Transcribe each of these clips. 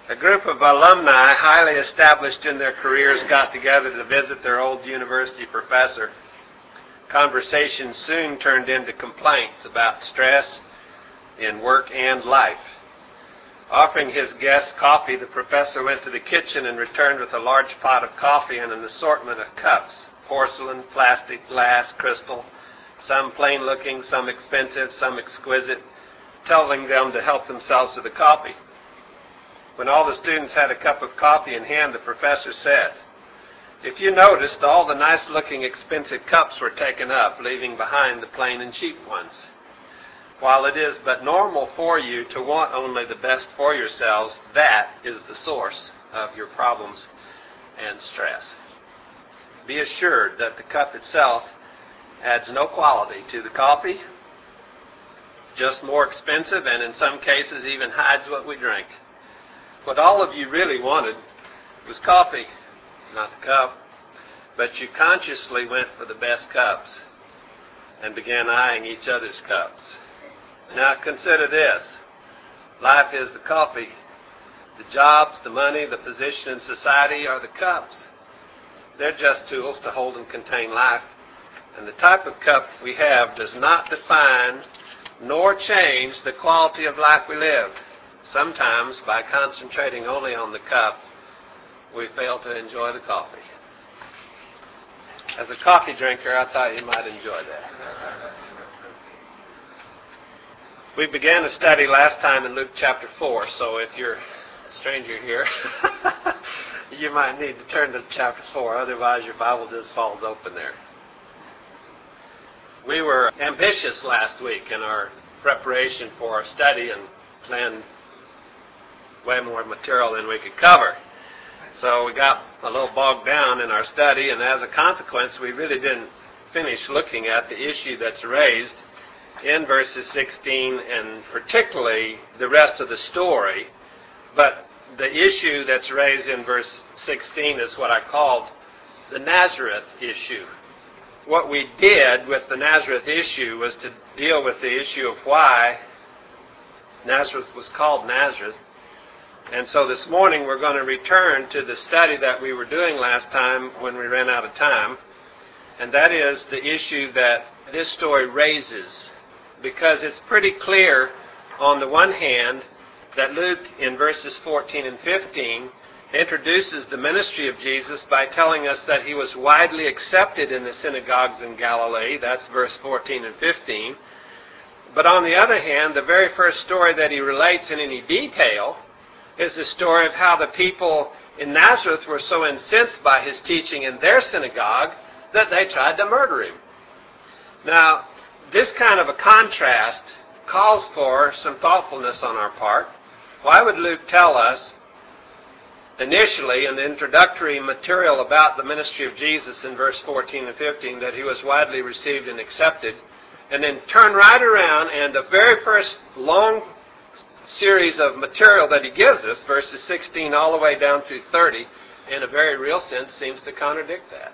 A group of alumni, highly established in their careers, got together to visit their old university professor. Conversation soon turned into complaints about stress in work and life. Offering his guests coffee, the professor went to the kitchen and returned with a large pot of coffee and an assortment of cups: porcelain, plastic, glass, crystal, some plain-looking, some expensive, some exquisite, telling them to help themselves to the coffee. When all the students had a cup of coffee in hand, the professor said, "If you noticed, all the nice-looking, expensive cups were taken up, leaving behind the plain and cheap ones. While it is but normal for you to want only the best for yourselves, that is the source of your problems and stress. Be assured that the cup itself adds no quality to the coffee, just more expensive, and in some cases even hides what we drink. What all of you really wanted was coffee, not the cup, but you consciously went for the best cups and began eyeing each other's cups. Now consider this. Life is the coffee. The jobs, the money, the position in society are the cups. They're just tools to hold and contain life. And the type of cup we have does not define nor change the quality of life we live. Sometimes, by concentrating only on the cup, we fail to enjoy the coffee." As a coffee drinker, I thought you might enjoy that. We began a study last time in Luke chapter 4, so if you're a stranger here, you might need to turn to chapter 4, otherwise your Bible just falls open there. We were ambitious last week in our preparation for our study and planned way more material than we could cover. So we got a little bogged down in our study, and as a consequence, we really didn't finish looking at the issue that's raised in verses 16 and particularly the rest of the story. But the issue that's raised in verse 16 is what I called the Nazareth issue. What we did with the Nazareth issue was to deal with the issue of why Nazareth was called Nazareth. And so this morning we're going to return to the study that we were doing last time when we ran out of time. And that is the issue that this story raises. Because it's pretty clear, on the one hand, that Luke in verses 14 and 15 introduces the ministry of Jesus by telling us that he was widely accepted in the synagogues in Galilee. That's verse 14 and 15. But on the other hand, the very first story that he relates in any detail is the story of how the people in Nazareth were so incensed by his teaching in their synagogue that they tried to murder him. Now, this kind of a contrast calls for some thoughtfulness on our part. Why would Luke tell us initially in the introductory material about the ministry of Jesus in verse 14 and 15 that he was widely received and accepted, and then turn right around and the very first long series of material that he gives us, verses 16 all the way down through 30, in a very real sense seems to contradict that?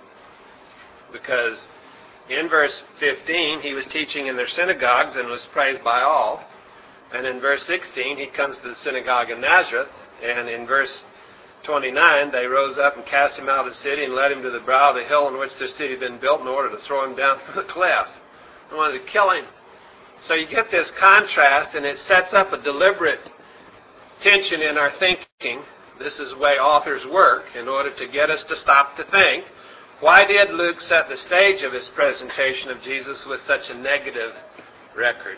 Because in verse 15, he was teaching in their synagogues and was praised by all. And in verse 16, he comes to the synagogue in Nazareth. And in verse 29, they rose up and cast him out of the city and led him to the brow of the hill on which their city had been built in order to throw him down from the cliff. They wanted to kill him. So you get this contrast, and it sets up a deliberate tension in our thinking. This is the way authors work in order to get us to stop to think. Why did Luke set the stage of his presentation of Jesus with such a negative record?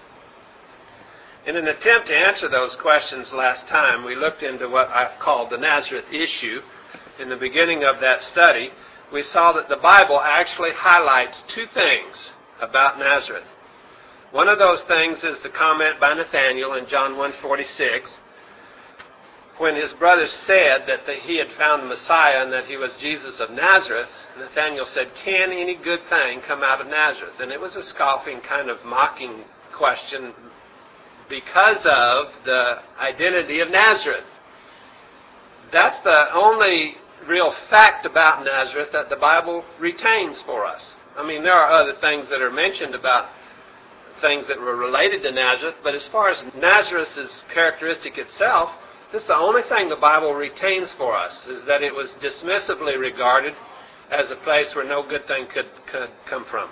In an attempt to answer those questions last time, we looked into what I've called the Nazareth issue. In the beginning of that study, we saw that the Bible actually highlights two things about Nazareth. One of those things is the comment by Nathanael in John 1:46, when his brothers said that he had found the Messiah and that he was Jesus of Nazareth. Nathanael said, "Can any good thing come out of Nazareth?" And it was a scoffing, kind of mocking question because of the identity of Nazareth. That's the only real fact about Nazareth that the Bible retains for us. I mean, there are other things that are mentioned about things that were related to Nazareth, but as far as Nazareth's characteristic itself, This is the only thing the Bible retains for us, is that it was dismissively regarded as a place where no good thing could come from.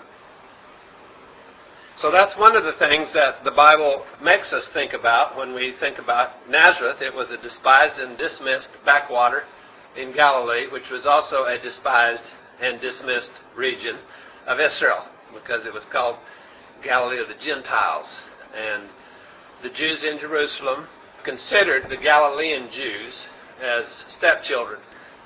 So that's one of the things that the Bible makes us think about when we think about Nazareth. It was a despised and dismissed backwater in Galilee, which was also a despised and dismissed region of Israel, because it was called Galilee of the Gentiles. And the Jews in Jerusalem considered the Galilean Jews as stepchildren.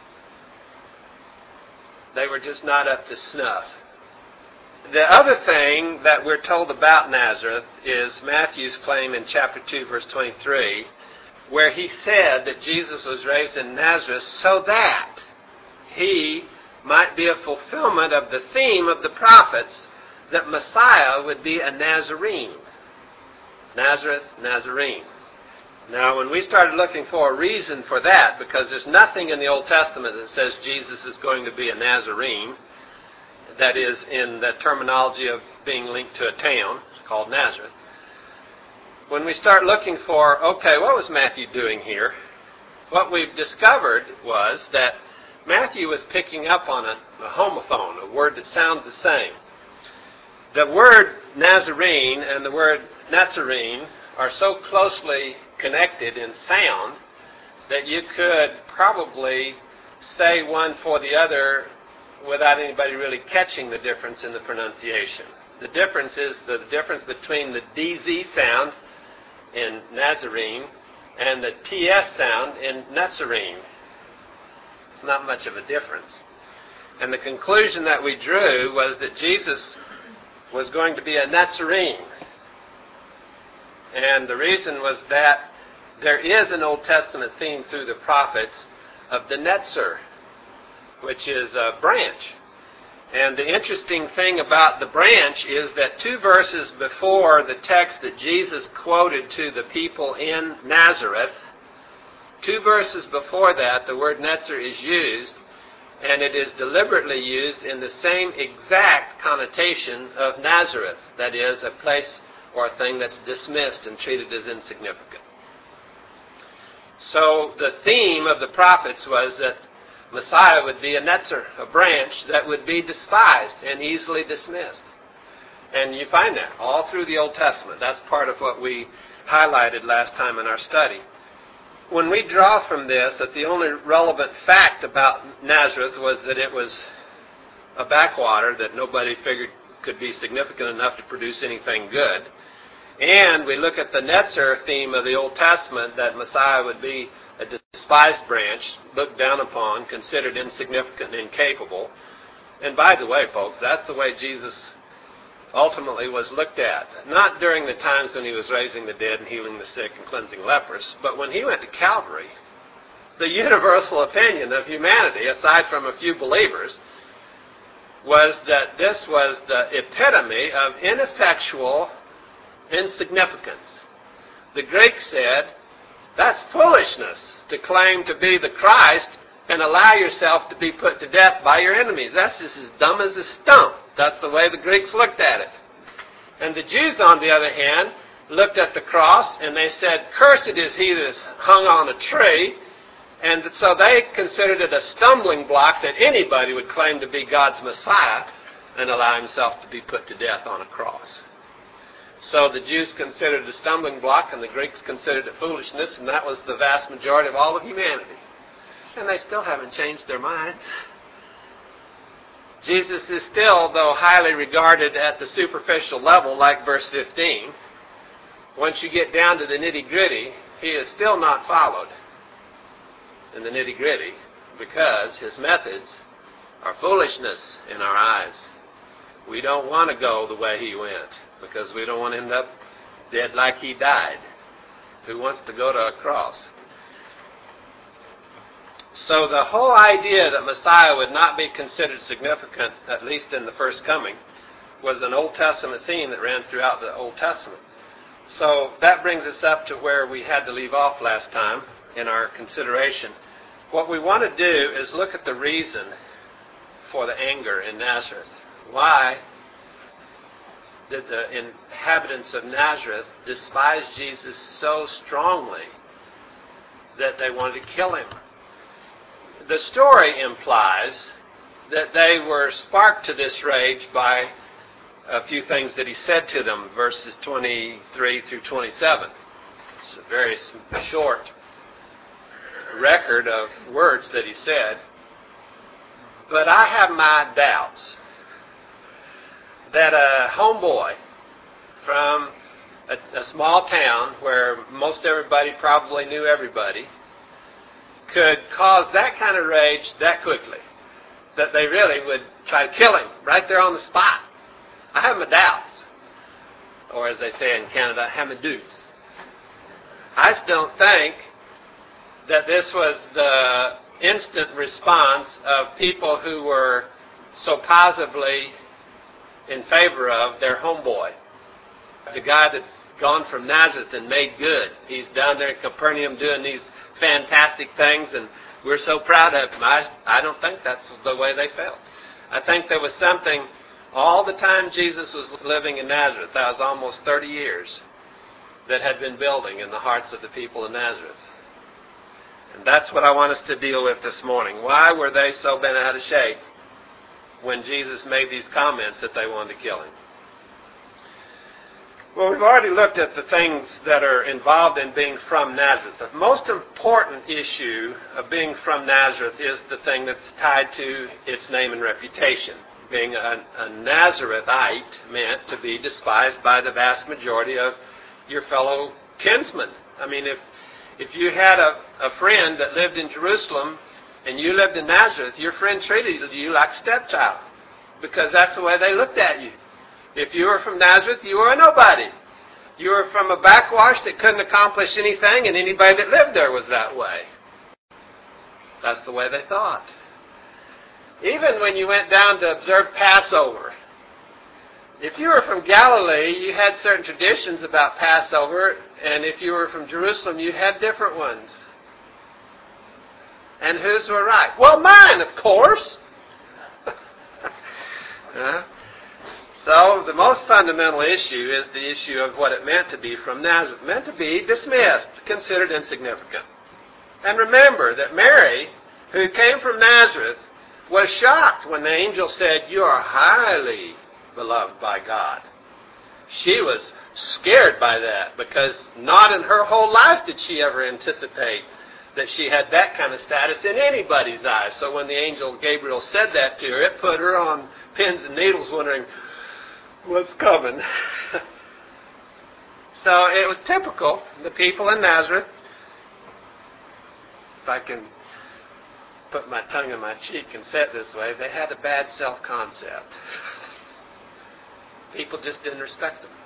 They were just not up to snuff. The other thing that we're told about Nazareth is Matthew's claim in chapter 2, verse 23, where he said that Jesus was raised in Nazareth so that he might be a fulfillment of the theme of the prophets, that Messiah would be a Nazarene. Nazareth, Nazarene. Now, when we started looking for a reason for that, because there's nothing in the Old Testament that says Jesus is going to be a Nazarene, that is in the terminology of being linked to a town called Nazareth. When we start looking for, okay, what was Matthew doing here? What we've discovered was that Matthew was picking up on a homophone, a word that sounds the same. The word Nazarene and the word Nazarene are so closely connected in sound that you could probably say one for the other without anybody really catching the difference in the pronunciation. The difference is the difference between the DZ sound in Nazarene and the TS sound in Nazarene. It's not much of a difference. And the conclusion that we drew was that Jesus was going to be a Nazarene. And the reason was that there is an Old Testament theme through the prophets of the Netzer, which is a branch. And the interesting thing about the branch is that 2 verses before the text that Jesus quoted to the people in Nazareth, 2 verses before that, the word Netzer is used, and it is deliberately used in the same exact connotation of Nazareth, that is, a place or a thing that's dismissed and treated as insignificant. So the theme of the prophets was that Messiah would be a netzer, a branch that would be despised and easily dismissed. And you find that all through the Old Testament. That's part of what we highlighted last time in our study. When we draw from this that the only relevant fact about Nazareth was that it was a backwater that nobody figured could be significant enough to produce anything good, and we look at the Netzer theme of the Old Testament, that Messiah would be a despised branch, looked down upon, considered insignificant and incapable. And by the way, folks, that's the way Jesus ultimately was looked at. Not during the times when he was raising the dead and healing the sick and cleansing lepers, but when he went to Calvary, the universal opinion of humanity, aside from a few believers, was that this was the epitome of ineffectual insignificance. The Greeks said, that's foolishness to claim to be the Christ and allow yourself to be put to death by your enemies. That's just as dumb as a stump. That's the way the Greeks looked at it. And the Jews, on the other hand, looked at the cross and they said, cursed is he that is hung on a tree. And so they considered it a stumbling block that anybody would claim to be God's Messiah and allow himself to be put to death on a cross. So the Jews considered it a stumbling block and the Greeks considered it foolishness, and that was the vast majority of all of humanity. And they still haven't changed their minds. Jesus is still, though highly regarded at the superficial level, like verse 15. Once you get down to the nitty-gritty, he is still not followed in the nitty-gritty because his methods are foolishness in our eyes. We don't want to go the way he went because we don't want to end up dead like he died. Who wants to go to a cross? So the whole idea that Messiah would not be considered significant, at least in the first coming, was an Old Testament theme that ran throughout the Old Testament. So that brings us up to where we had to leave off last time in our consideration. What we want to do is look at the reason for the anger in Nazareth. Why did the inhabitants of Nazareth despise Jesus so strongly that they wanted to kill him. The story implies that they were sparked to this rage by a few things that he said to them, verses 23 through 27. It's a very short record of words that he said. But I have my doubts that a homeboy from a small town where most everybody probably knew everybody could cause that kind of rage that quickly, that they really would try to kill him right there on the spot. I have my doubts. Or as they say in Canada, I have my doubts. I just don't think that this was the instant response of people who were so positively in favor of their homeboy. The guy that's gone from Nazareth and made good. He's down there in Capernaum doing these fantastic things, and we're so proud of him. I don't think that's the way they felt. I think there was something all the time Jesus was living in Nazareth, that was almost 30 years, that had been building in the hearts of the people of Nazareth. And that's what I want us to deal with this morning. Why were they so bent out of shape when Jesus made these comments that they wanted to kill him? Well, we've already looked at the things that are involved in being from Nazareth. The most important issue of being from Nazareth is the thing that's tied to its name and reputation. Being a Nazarethite meant to be despised by the vast majority of your fellow kinsmen. I mean, if you had a friend that lived in Jerusalem and you lived in Nazareth, your friend treated you like a stepchild because that's the way they looked at you. If you were from Nazareth, you were a nobody. You were from a backwash that couldn't accomplish anything, and anybody that lived there was that way. That's the way they thought. Even when you went down to observe Passover, if you were from Galilee, you had certain traditions about Passover, and if you were from Jerusalem, you had different ones. And whose were right? Well, mine, of course. So the most fundamental issue is the issue of what it meant to be from Nazareth. It meant to be dismissed, considered insignificant. And remember that Mary, who came from Nazareth, was shocked when the angel said, "You are highly beloved by God." She was scared by that because not in her whole life did she ever anticipate that she had that kind of status in anybody's eyes. So when the angel Gabriel said that to her, it put her on pins and needles wondering, what's coming? So it was typical. The people in Nazareth, if I can put my tongue in my cheek and say it this way, they had a bad self-concept. People just didn't respect them.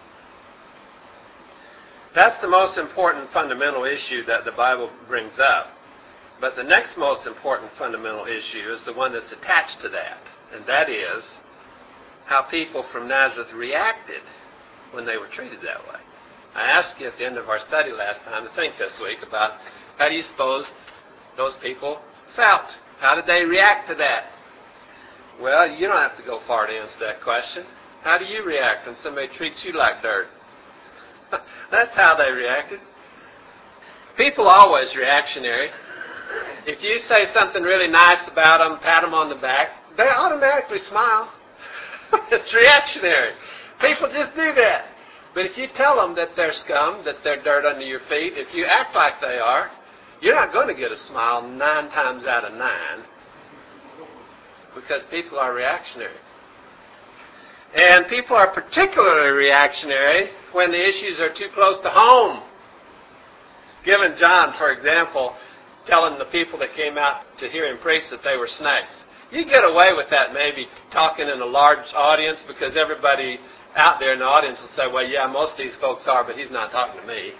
That's the most important fundamental issue that the Bible brings up. But the next most important fundamental issue is the one that's attached to that, and that is how people from Nazareth reacted when they were treated that way. I asked you at the end of our study last time to think this week about how do you suppose those people felt? How did they react to that? Well, you don't have to go far to answer that question. How do you react when somebody treats you like dirt? That's how they reacted. People are always reactionary. If you say something really nice about them, pat them on the back, they automatically smile. It's reactionary. People just do that. But if you tell them that they're scum, that they're dirt under your feet, if you act like they are, you're not going to get a smile 9 times out of 9 because people are reactionary. And people are particularly reactionary when the issues are too close to home. Given John, for example, telling the people that came out to hear him preach that they were snakes. You get away with that maybe talking in a large audience because everybody out there in the audience will say, well, yeah, most of these folks are, but he's not talking to me.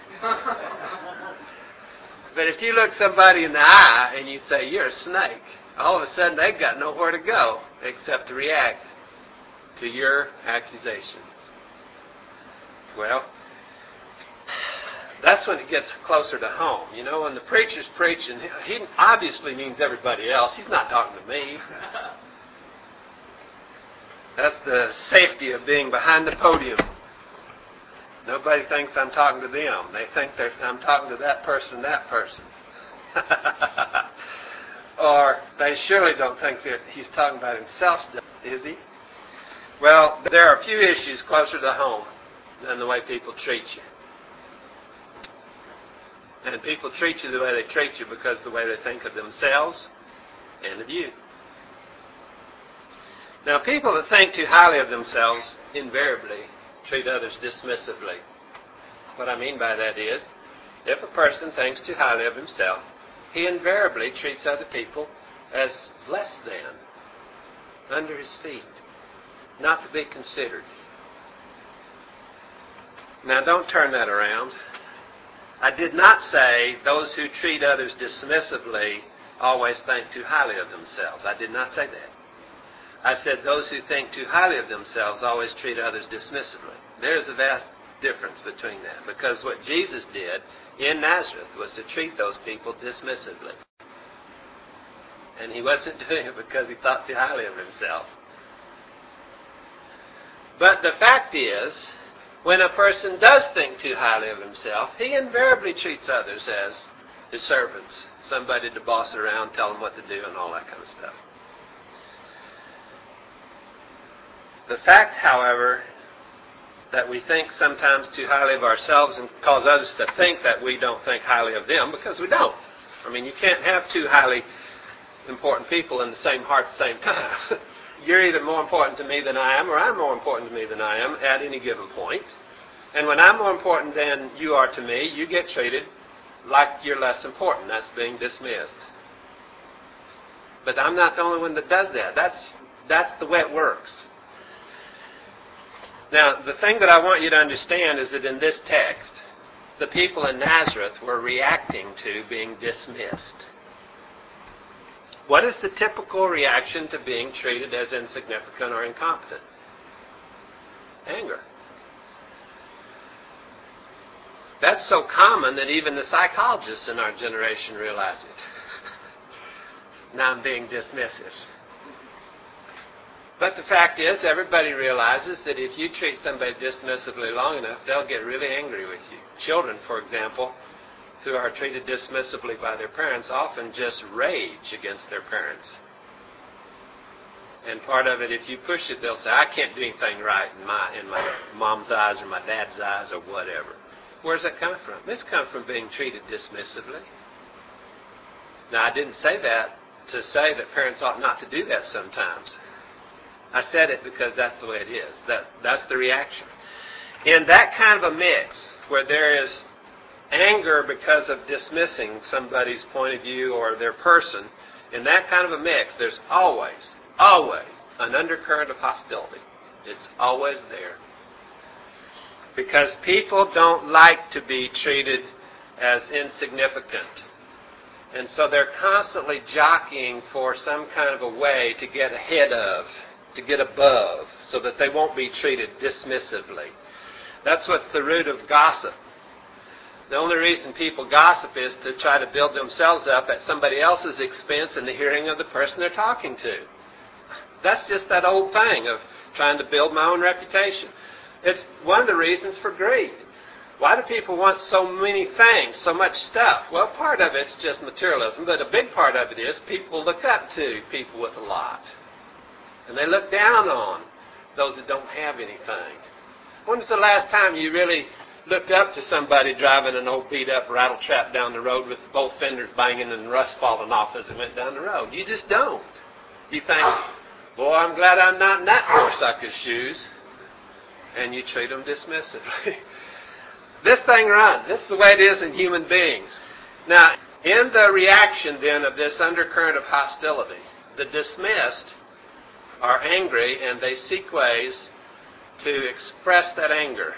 But if you look somebody in the eye and you say, you're a snake, all of a sudden they've got nowhere to go except to react to your accusation. Well, that's when it gets closer to home. You know, when the preacher's preaching, he obviously means everybody else. He's not talking to me. That's the safety of being behind the podium. Nobody thinks I'm talking to them. They think I'm talking to that person, that person. Or they surely don't think that he's talking about himself, is he? Well, there are a few issues closer to home than the way people treat you. And people treat you the way they treat you because of the way they think of themselves and of you. Now, people that think too highly of themselves invariably treat others dismissively. What I mean by that is, if a person thinks too highly of himself, he invariably treats other people as less than, under his feet, not to be considered. Now, don't turn that around. I did not say those who treat others dismissively always think too highly of themselves. I did not say that. I said those who think too highly of themselves always treat others dismissively. There's a vast difference between that, because what Jesus did in Nazareth was to treat those people dismissively. And he wasn't doing it because he thought too highly of himself. But the fact is, when a person does think too highly of himself, he invariably treats others as his servants, somebody to boss around, tell them what to do, and all that kind of stuff. The fact, however, that we think sometimes too highly of ourselves and cause others to think that we don't think highly of them, because we don't. I mean, you can't have two highly important people in the same heart at the same time. You're either more important to me than I am, or I'm more important to me than I am at any given point. And when I'm more important than you are to me, you get treated like you're less important. That's being dismissed. But I'm not the only one that does that. That's the way it works. Now, the thing that I want you to understand is that in this text, the people in Nazareth were reacting to being dismissed. What is the typical reaction to being treated as insignificant or incompetent? Anger. That's so common that even the psychologists in our generation realize it. Now I'm being dismissive. But the fact is, everybody realizes that if you treat somebody dismissively long enough, they'll get really angry with you. Children, for example, who are treated dismissively by their parents often just rage against their parents. And part of it, if you push it, they'll say, I can't do anything right in my mom's eyes or my dad's eyes or whatever. Where's that come from? It's come from being treated dismissively. Now, I didn't say that to say that parents ought not to do that sometimes. I said it because that's the way it is. That's the reaction. In that kind of a mix, where there is anger because of dismissing somebody's point of view or their person, in that kind of a mix, there's always an undercurrent of hostility. It's always there. Because people don't like to be treated as insignificant. And so they're constantly jockeying for some kind of a way to get ahead of, to get above, so that they won't be treated dismissively. That's what's the root of gossip. The only reason people gossip is to try to build themselves up at somebody else's expense in the hearing of the person they're talking to. That's just that old thing of trying to build my own reputation. It's one of the reasons for greed. Why do people want so many things, so much stuff? Well, part of it's just materialism, but a big part of it is people look up to people with a lot. And they look down on those that don't have anything. When's the last time you really looked up to somebody driving an old beat-up rattle trap down the road with both fenders banging and rust falling off as it went down the road? You just don't. You think, boy, I'm glad I'm not in that poor sucker's shoes. And you treat them dismissively. This thing runs. This is the way it is in human beings. Now, in the reaction then of this undercurrent of hostility, the dismissed are angry and they seek ways to express that anger.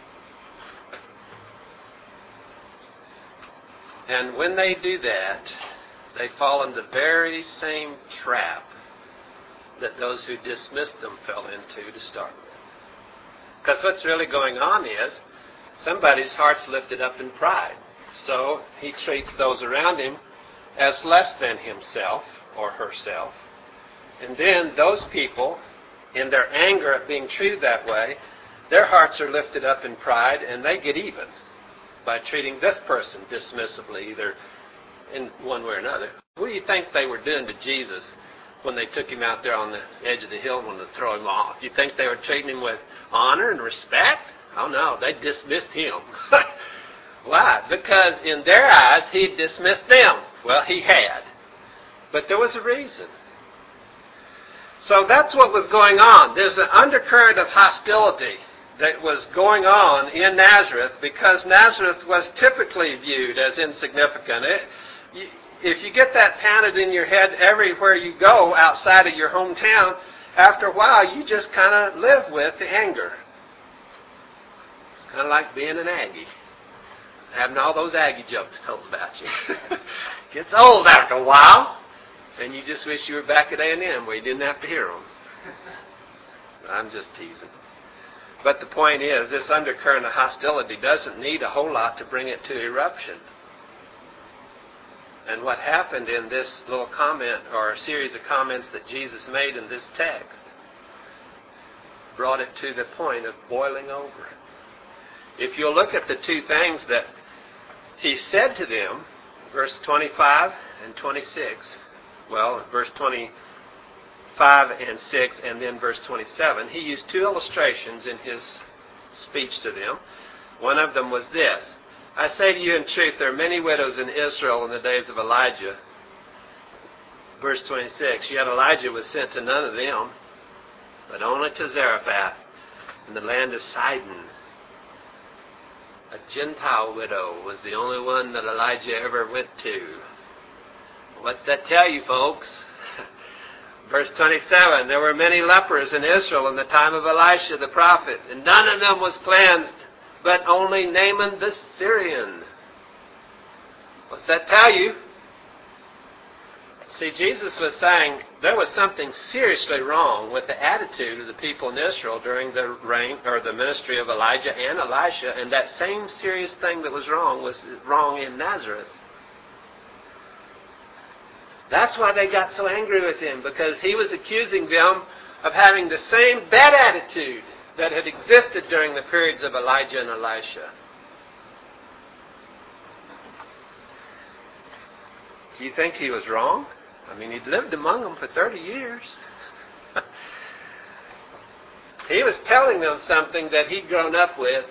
And when they do that, they fall into the very same trap that those who dismissed them fell into to start with. Because what's really going on is somebody's heart's lifted up in pride. So he treats those around him as less than himself or herself. And then those people, in their anger at being treated that way, their hearts are lifted up in pride and they get even by treating this person dismissively, either in one way or another. What do you think they were doing to Jesus when they took him out there on the edge of the hill and wanted to throw him off? You think they were treating him with honor and respect? Oh no, they dismissed him. Why? Because in their eyes, he dismissed them. Well, he had. But there was a reason. So that's what was going on. There's an undercurrent of hostility that was going on in Nazareth because Nazareth was typically viewed as insignificant. If you get that pounded in your head everywhere you go outside of your hometown, after a while you just kind of live with the anger. It's kind of like being an Aggie. Having all those Aggie jokes told about you. Gets old after a while, and you just wish you were back at A&M where you didn't have to hear them. I'm just teasing. But the point is, this undercurrent of hostility doesn't need a whole lot to bring it to eruption. And what happened in this little comment, or a series of comments that Jesus made in this text, brought it to the point of boiling over. If you'll look at the two things that he said to them, verse 25 and 26, well, verse 25 and 6, and then verse 27, he used two illustrations in his speech to them. One of them was this: I say to you in truth, there are many widows in Israel in the days of Elijah. Verse 26, yet Elijah was sent to none of them, but only to Zarephath in the land of Sidon. A Gentile widow was the only one that Elijah ever went to. What's that tell you, folks? Verse 27, there were many lepers in Israel in the time of Elisha the prophet, and none of them was cleansed, but only Naaman the Syrian. What's that tell you? See, Jesus was saying there was something seriously wrong with the attitude of the people in Israel during the reign or the ministry of Elijah and Elisha, and that same serious thing that was wrong in Nazareth. That's why they got so angry with him, because he was accusing them of having the same bad attitude that had existed during the periods of Elijah and Elisha. Do you think he was wrong? I mean, he'd lived among them for 30 years. He was telling them something that he'd grown up with.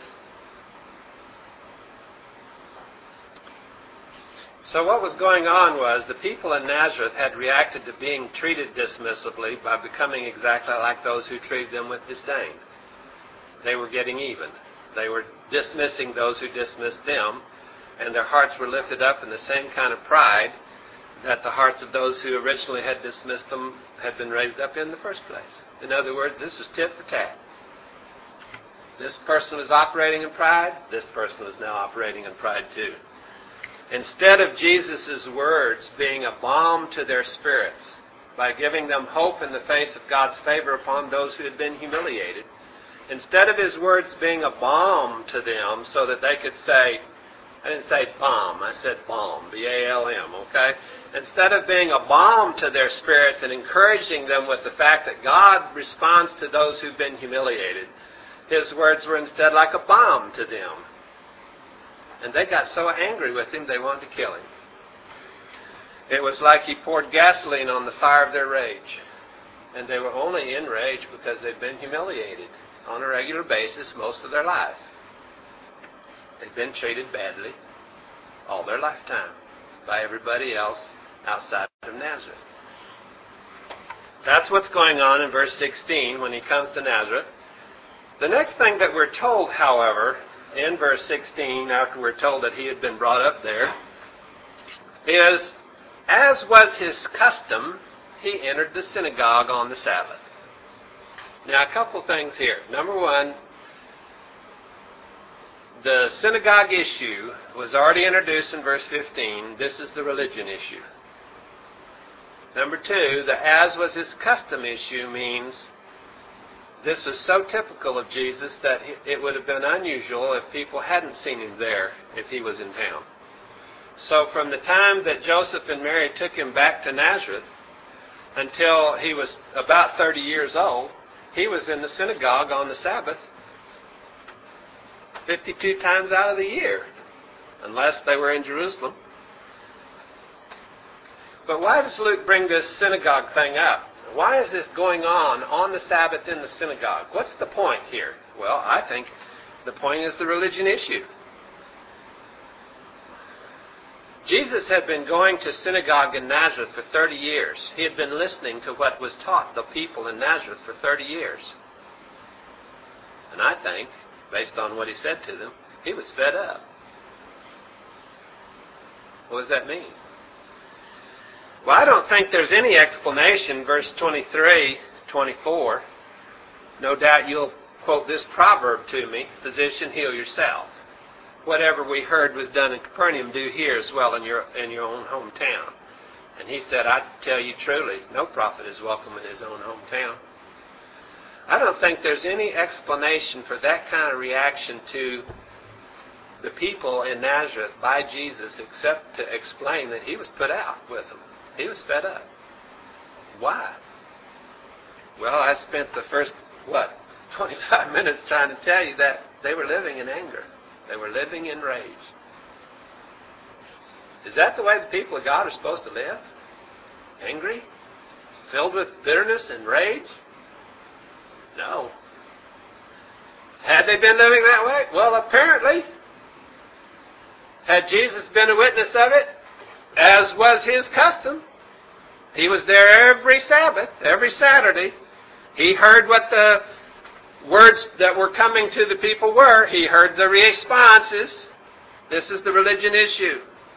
So what was going on was the people in Nazareth had reacted to being treated dismissively by becoming exactly like those who treated them with disdain. They were getting even. They were dismissing those who dismissed them, and their hearts were lifted up in the same kind of pride that the hearts of those who originally had dismissed them had been raised up in the first place. In other words, this was tit for tat. This person was operating in pride. This person is now operating in pride too. Instead of Jesus' words being a balm to their spirits by giving them hope in the face of God's favor upon those who had been humiliated, instead of his words being a balm to them so that they could say, I didn't say balm, I said balm, B-A-L-M, okay? Instead of being a balm to their spirits and encouraging them with the fact that God responds to those who've been humiliated, his words were instead like a balm to them. And they got so angry with him, they wanted to kill him. It was like he poured gasoline on the fire of their rage. And they were only in rage because they'd been humiliated on a regular basis most of their life. They'd been treated badly all their lifetime by everybody else outside of Nazareth. That's what's going on in verse 16 when he comes to Nazareth. The next thing that we're told, however, in verse 16, after we're told that he had been brought up there, is, as was his custom, he entered the synagogue on the Sabbath. Now, a couple things here. Number one, the synagogue issue was already introduced in verse 15. This is the religion issue. Number two, the as was his custom issue means this was so typical of Jesus that it would have been unusual if people hadn't seen him there if he was in town. So from the time that Joseph and Mary took him back to Nazareth until he was about 30 years old, he was in the synagogue on the Sabbath 52 times out of the year, unless they were in Jerusalem. But why does Luke bring this synagogue thing up? Why is this going on the Sabbath in the synagogue? What's the point here? Well, I think the point is the religion issue. Jesus had been going to synagogue in Nazareth for 30 years. He had been listening to what was taught the people in Nazareth for 30 years. And I think, based on what he said to them, he was fed up. What does that mean? Well, I don't think there's any explanation, verse 23, 24. No doubt you'll quote this proverb to me, physician, heal yourself. Whatever we heard was done in Capernaum, do here as well in your own hometown. And he said, I tell you truly, no prophet is welcome in his own hometown. I don't think there's any explanation for that kind of reaction to the people in Nazareth by Jesus except to explain that he was put out with them. He was fed up. Why? Well, I spent the first, 25 minutes trying to tell you that they were living in anger. They were living in rage. Is that the way the people of God are supposed to live? Angry? Filled with bitterness and rage? No. Had they been living that way? Well, apparently. Had Jesus been a witness of it, as was his custom? He was there every Sabbath, every Saturday. He heard what the words that were coming to the people were. He heard the responses. This is the religion issue.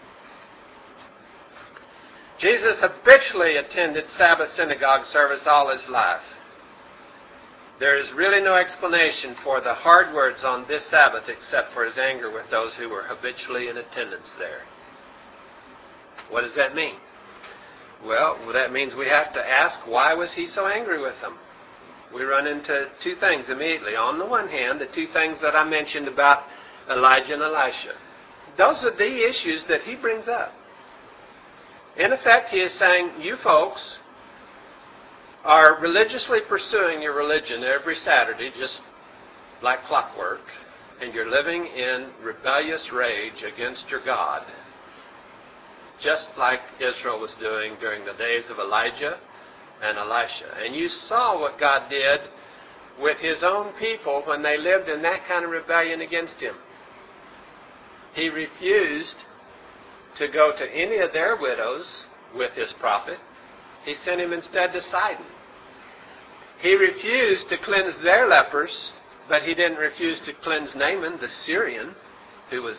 Jesus habitually attended Sabbath synagogue service all his life. There is really no explanation for the hard words on this Sabbath except for his anger with those who were habitually in attendance there. What does that mean? Well, that means we have to ask, why was he so angry with them? We run into two things immediately. On the one hand, the two things that I mentioned about Elijah and Elisha. Those are the issues that he brings up. In effect, he is saying, you folks are religiously pursuing your religion every Saturday, just like clockwork, and you're living in rebellious rage against your God, just like Israel was doing during the days of Elijah and Elisha. And you saw what God did with his own people when they lived in that kind of rebellion against him. He refused to go to any of their widows with his prophet. He sent him instead to Sidon. He refused to cleanse their lepers, but he didn't refuse to cleanse Naaman, the Syrian, who was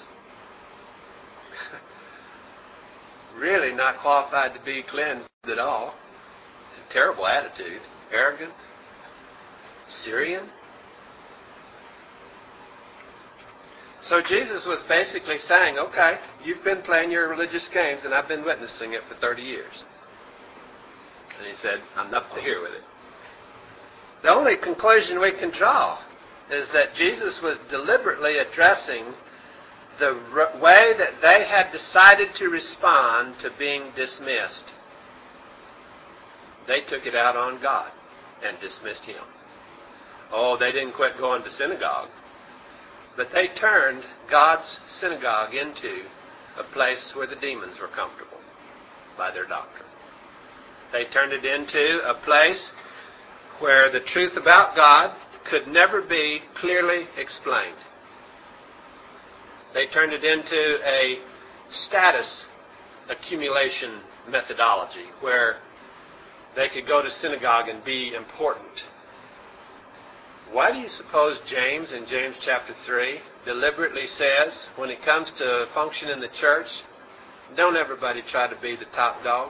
really not qualified to be cleansed at all. Terrible attitude. Arrogant. Syrian. So Jesus was basically saying, okay, you've been playing your religious games and I've been witnessing it for 30 years. And he said, I'm up to here with it. The only conclusion we can draw is that Jesus was deliberately addressing the way that they had decided to respond to being dismissed. They took it out on God and dismissed him. Oh, they didn't quit going to synagogue. But they turned God's synagogue into a place where the demons were comfortable by their doctrine. They turned it into a place where the truth about God could never be clearly explained. They turned it into a status accumulation methodology where they could go to synagogue and be important. Why do you suppose James in James chapter 3 deliberately says, when it comes to function in the church, don't everybody try to be the top dog?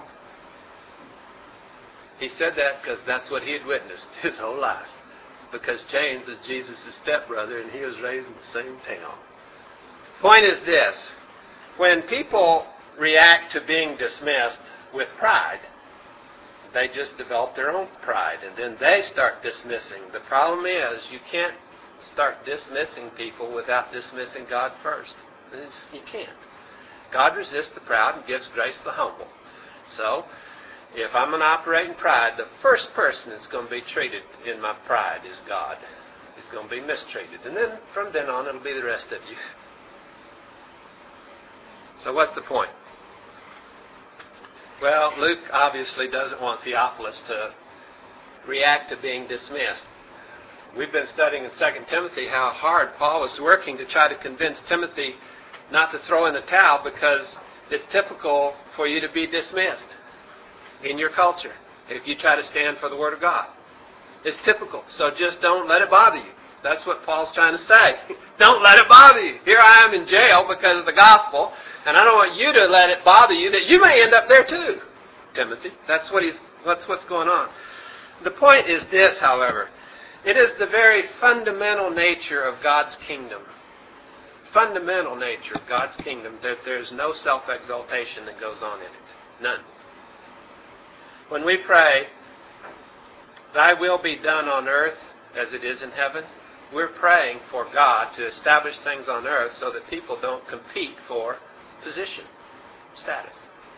He said that because that's what he had witnessed his whole life. Because James is Jesus' stepbrother and he was raised in the same town. Point is this. When people react to being dismissed with pride, they just develop their own pride and then they start dismissing. The problem is you can't start dismissing people without dismissing God first. You can't. God resists the proud and gives grace to the humble. So, if I'm going to operate in pride, the first person that's going to be treated in my pride is God. He's going to be mistreated. And then, from then on, it'll be the rest of you. So what's the point? Well, Luke obviously doesn't want Theophilus to react to being dismissed. We've been studying in 2 Timothy how hard Paul was working to try to convince Timothy not to throw in the towel, because it's typical for you to be dismissed in your culture if you try to stand for the Word of God. It's typical. So just don't let it bother you. That's what Paul's trying to say. Don't let it bother you. Here I am in jail because of the gospel, and I don't want you to let it bother you that you may end up there too, Timothy. That's what's going on. The point is this, however. It is the very fundamental nature of God's kingdom. Fundamental nature of God's kingdom that there's no self-exaltation that goes on in it. None. When we pray, Thy will be done on earth as it is in heaven, we're praying for God to establish things on earth so that people don't compete for position, status.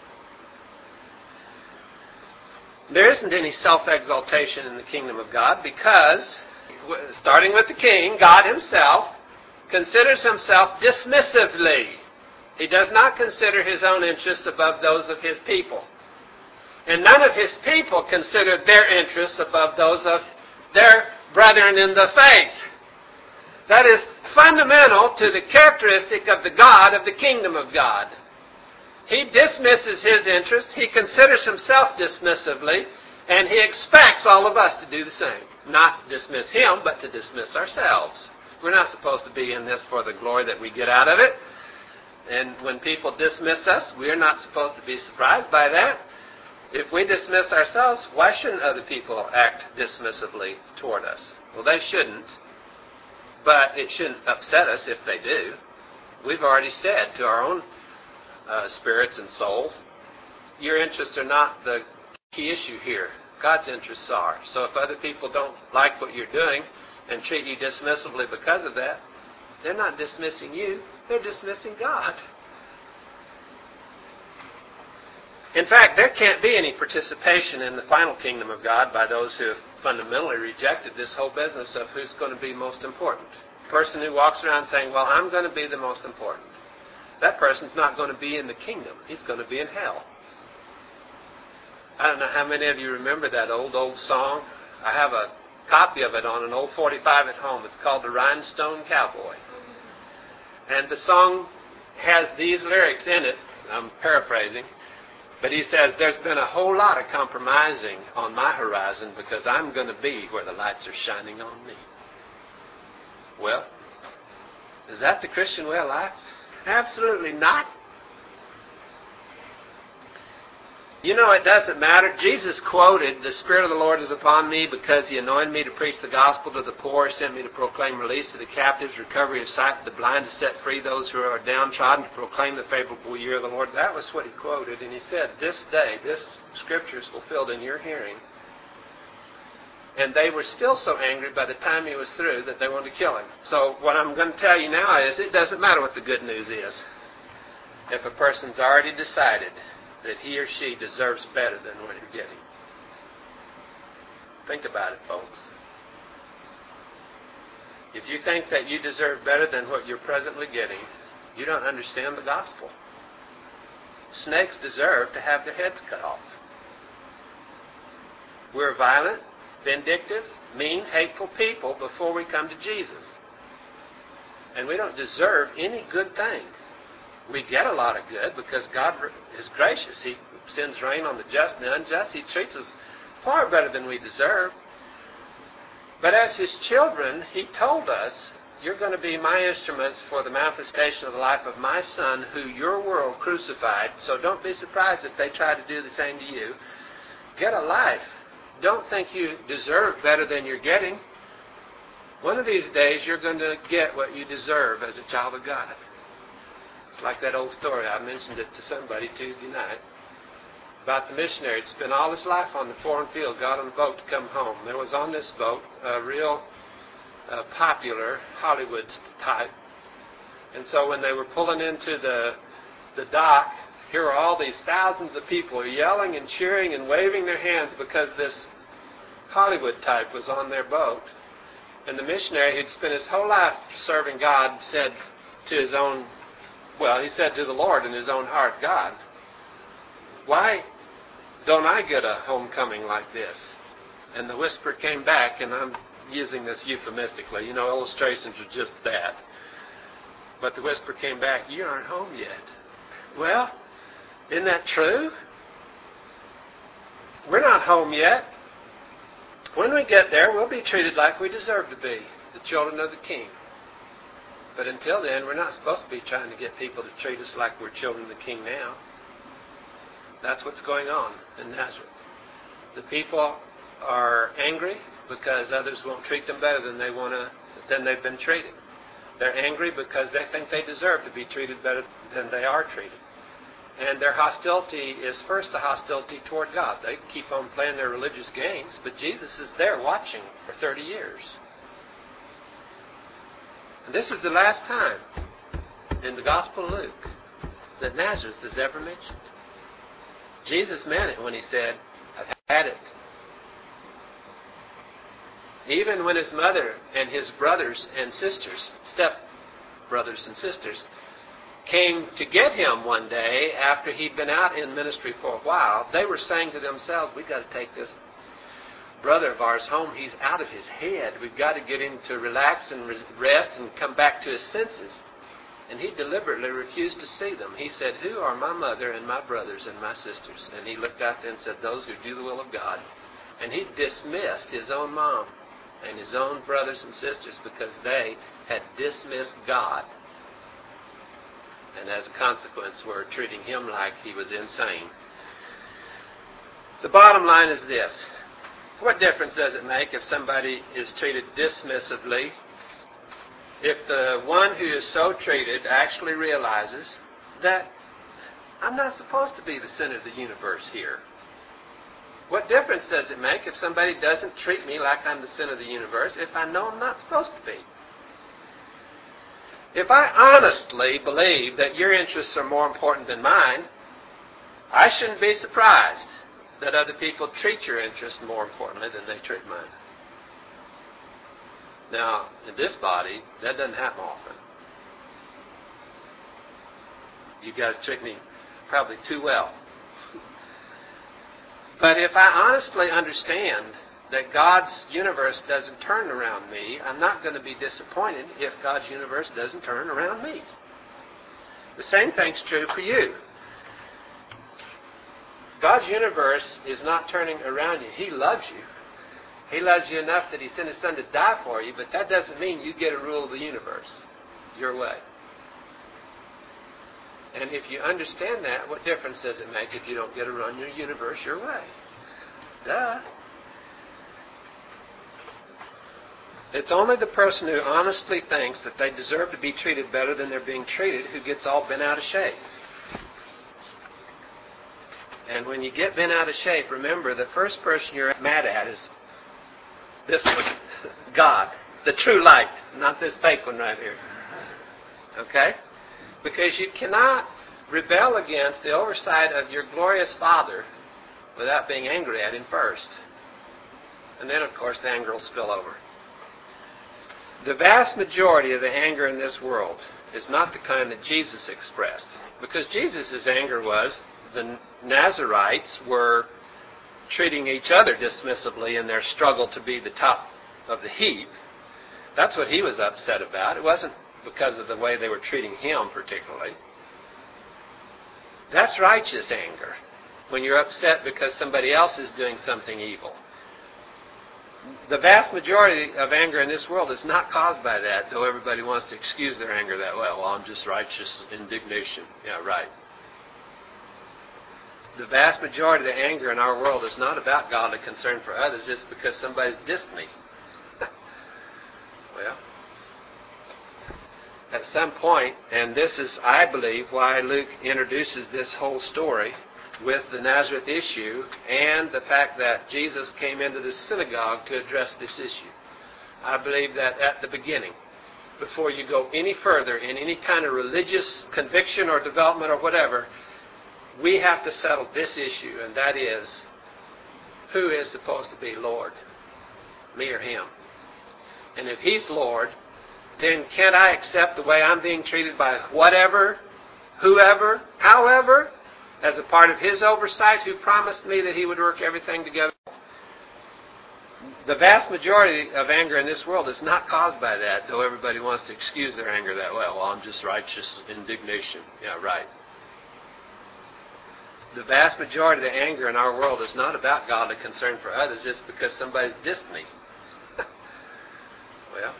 There isn't any self-exaltation in the kingdom of God because, starting with the king, God himself considers himself dismissively. He does not consider his own interests above those of his people. And none of his people consider their interests above those of their brethren in the faith. That is fundamental to the characteristic of the God of the kingdom of God. He dismisses his interest, he considers himself dismissively, and he expects all of us to do the same. Not dismiss him, but to dismiss ourselves. We're not supposed to be in this for the glory that we get out of it. And when people dismiss us, we're not supposed to be surprised by that. If we dismiss ourselves, why shouldn't other people act dismissively toward us? Well, they shouldn't, but it shouldn't upset us if they do. We've already said to our own spirits and souls, your interests are not the key issue here. God's interests are. So if other people don't like what you're doing and treat you dismissively because of that, they're not dismissing you, they're dismissing God. In fact, there can't be any participation in the final kingdom of God by those who have fundamentally rejected this whole business of who's going to be most important. A person who walks around saying, well, I'm going to be the most important. That person's not going to be in the kingdom. He's going to be in hell. I don't know how many of you remember that old song. I have a copy of it on an old 45 at home. It's called The Rhinestone Cowboy. And the song has these lyrics in it. I'm paraphrasing. But he says, there's been a whole lot of compromising on my horizon because I'm going to be where the lights are shining on me. Well, is that the Christian way of life? Absolutely not. You know, it doesn't matter. Jesus quoted, the Spirit of the Lord is upon me because He anointed me to preach the gospel to the poor, sent me to proclaim release to the captives, recovery of sight to the blind, to set free those who are downtrodden, to proclaim the favorable year of the Lord. That was what He quoted. And He said, this day, this scripture is fulfilled in your hearing. And they were still so angry by the time He was through that they wanted to kill Him. So what I'm going to tell you now is it doesn't matter what the good news is. If a person's already decided that he or she deserves better than what you're getting. Think about it, folks. If you think that you deserve better than what you're presently getting, you don't understand the gospel. Snakes deserve to have their heads cut off. We're violent, vindictive, mean, hateful people before we come to Jesus. And we don't deserve any good thing. We get a lot of good because God is gracious. He sends rain on the just and the unjust. He treats us far better than we deserve. But as His children, He told us, you're going to be my instruments for the manifestation of the life of my Son, who your world crucified. So don't be surprised if they try to do the same to you. Get a life. Don't think you deserve better than you're getting. One of these days, you're going to get what you deserve as a child of God. Like that old story, I mentioned it to somebody Tuesday night, about the missionary who'd spent all his life on the foreign field, got on a boat to come home. There was on this boat a real popular Hollywood type. And so when they were pulling into the dock, here were all these thousands of people yelling and cheering and waving their hands because this Hollywood type was on their boat. And the missionary who'd spent his whole life serving God said to his own, he said to the Lord in his own heart, God, why don't I get a homecoming like this? And the whisper came back, and I'm using this euphemistically. You know, illustrations are just that. But the whisper came back, you aren't home yet. Well, isn't that true? We're not home yet. When we get there, we'll be treated like we deserve to be, the children of the King. But until then, we're not supposed to be trying to get people to treat us like we're children of the King now. That's what's going on in Nazareth. The people are angry because others won't treat them better than they've been treated. They're angry because they think they deserve to be treated better than they are treated. And their hostility is first a hostility toward God. They keep on playing their religious games, but Jesus is there watching for 30 years. And this is the last time in the Gospel of Luke that Nazareth is ever mentioned. Jesus meant it when he said, I've had it. Even when his mother and his brothers and sisters, step-brothers and sisters, came to get him one day after he'd been out in ministry for a while, they were saying to themselves, we've got to take this brother of ours home. He's out of his head. We've got to get him to relax and rest and come back to his senses. And he deliberately refused to see them. He said, who are my mother and my brothers and my sisters? And he looked out there and said, those who do the will of God. And he dismissed his own mom and his own brothers and sisters because they had dismissed God. And as a consequence, were treating him like he was insane. The bottom line is this. What difference does it make if somebody is treated dismissively? If the one who is so treated actually realizes that I'm not supposed to be the center of the universe here. What difference does it make if somebody doesn't treat me like I'm the center of the universe if I know I'm not supposed to be? If I honestly believe that your interests are more important than mine, I shouldn't be surprised that other people treat your interests more importantly than they treat mine. Now, in this body, that doesn't happen often. You guys treat me probably too well. But if I honestly understand that God's universe doesn't turn around me, I'm not going to be disappointed if God's universe doesn't turn around me. The same thing's true for you. God's universe is not turning around you. He loves you. He loves you enough that He sent His Son to die for you, but that doesn't mean you get to rule the universe your way. And if you understand that, what difference does it make if you don't get to run your universe your way? Duh. It's only the person who honestly thinks that they deserve to be treated better than they're being treated who gets all bent out of shape. And when you get bent out of shape, remember, the first person you're mad at is this one, God, the true light, not this fake one right here. Okay? Because you cannot rebel against the oversight of your glorious Father without being angry at Him first. And then, of course, the anger will spill over. The vast majority of the anger in this world is not the kind that Jesus expressed. Because Jesus' anger was the Nazarites were treating each other dismissively in their struggle to be the top of the heap. That's what He was upset about. It wasn't because of the way they were treating Him particularly. That's righteous anger, when you're upset because somebody else is doing something evil. The vast majority of anger in this world is not caused by that, though everybody wants to excuse their anger that way. Well, I'm just righteous indignation. Yeah, right. The vast majority of the anger in our world is not about godly concern for others. It's because somebody's dissed me. Well, at some point, and this is, I believe, why Luke introduces this whole story with the Nazareth issue and the fact that Jesus came into the synagogue to address this issue. I believe that at the beginning, before you go any further in any kind of religious conviction or development or whatever, we have to settle this issue, and that is, who is supposed to be Lord? Me or Him? And if He's Lord, then can't I accept the way I'm being treated by whatever, whoever, however? as a part of His oversight, who promised me that He would work everything together. The vast majority of anger in this world is not caused by that, though everybody wants to excuse their anger that way. Well, I'm just righteous indignation. Yeah, right. The vast majority of the anger in our world is not about godly concern for others. It's because somebody's dissed me. Well,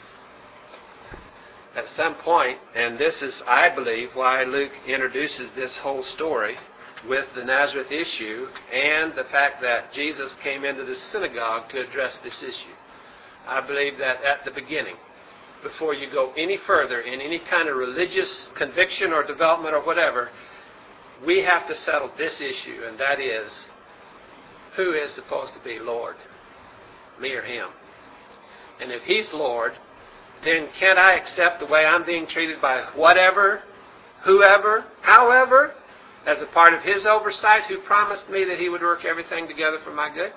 at some point, and this is, I believe, why Luke introduces this whole story with the Nazareth issue and the fact that Jesus came into the synagogue to address this issue. I believe that at the beginning, before you go any further in any kind of religious conviction or development or whatever, we have to settle this issue, and that is, who is supposed to be Lord? Me or Him? And if He's Lord, then can't I accept the way I'm being treated by whatever, whoever, however, as a part of His oversight, who promised me that He would work everything together for my good?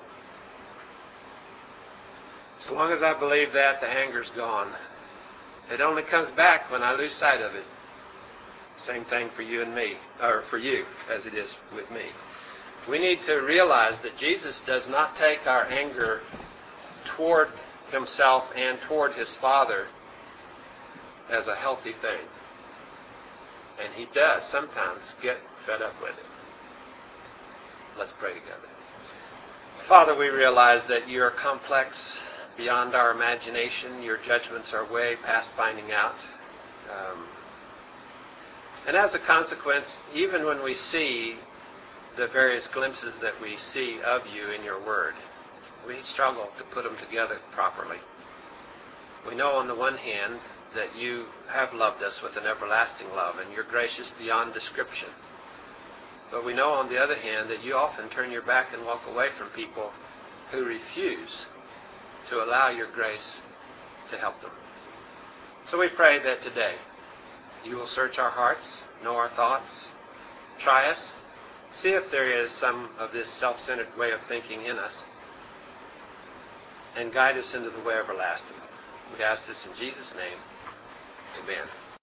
As long as I believe that, the anger's gone. It only comes back when I lose sight of it. Same thing for you and me, or for you, as it is with me. We need to realize that Jesus does not take our anger toward Himself and toward His Father as a healthy thing. And He does sometimes get fed up with it. Let's pray together. Father, we realize that You are complex beyond our imagination. Your judgments are way past finding out. And as a consequence, even when we see the various glimpses that we see of You in Your Word, we struggle to put them together properly. We know on the one hand that You have loved us with an everlasting love, and You're gracious beyond description. But we know on the other hand that You often turn Your back and walk away from people who refuse to allow Your grace to help them. So we pray that today You will search our hearts, know our thoughts, try us, see if there is some of this self-centered way of thinking in us, and guide us into the way everlasting. We ask this in Jesus' name. Amen.